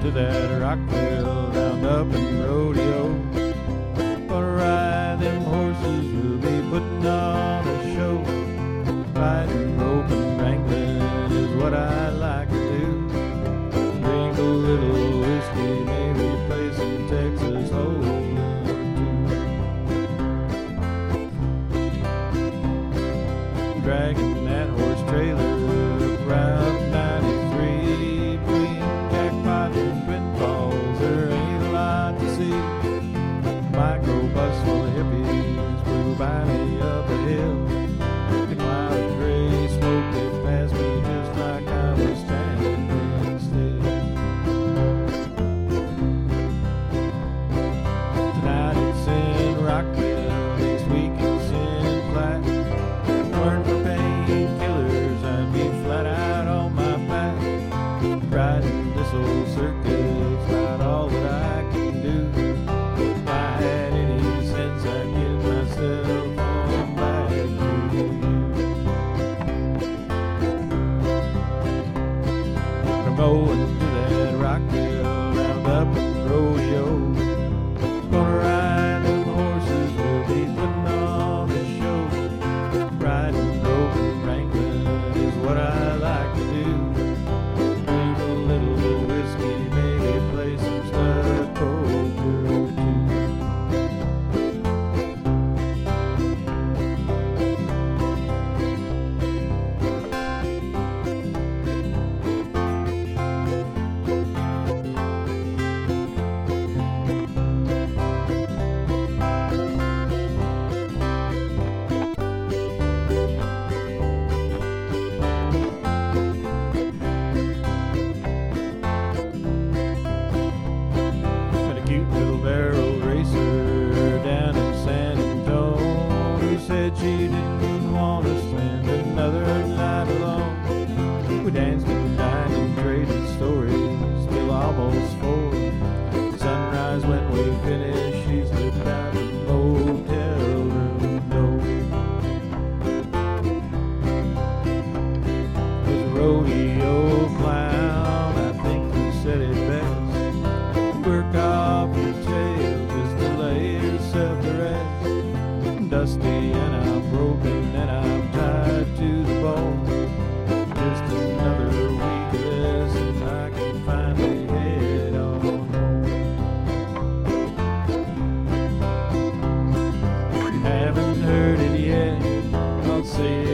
to that Rockville roundup and rodeo. Gonna ride them horses, we'll be putting on a show. Riding, roping, wrangling is what I like to do. Drink a little whiskey, maybe play some Texas Hold'em too. Dragging that horse trailer Route 93 between Jackpot and Twin Falls, there ain't a lot to see. Microbus full of hippies flew by me up a hill. The cloud of gray smoke, they passed me just like I was standing still. Tonight it's in Rockville, next week it's in Platte. Weren't for painkillers, I'd be flat out on my back. Riding this old circuit's about all that I can do. If I had any sense, I'd get myself on back to you. I'm going to that Rockville roundup and rodeo. Gonna ride them horses, we'll be putting on a show. Riding, roping, wrangling is what I like to do. Drink a little whiskey, maybe play some stud poker too. Met a cute little barrel racer down in San Antonio. He said she didn't want to spend another night alone. We danced and dined and traded stories till almost 4. Sunrise when we finished, she slipped out the motel room door. Was a rodeo clown, I think he said it best. Work off your tail just to lay yourself to rest. Dusty and I'm broken and I'm tied to the bone. Just another week of this and I can finally head on home. You haven't heard it yet, I'll say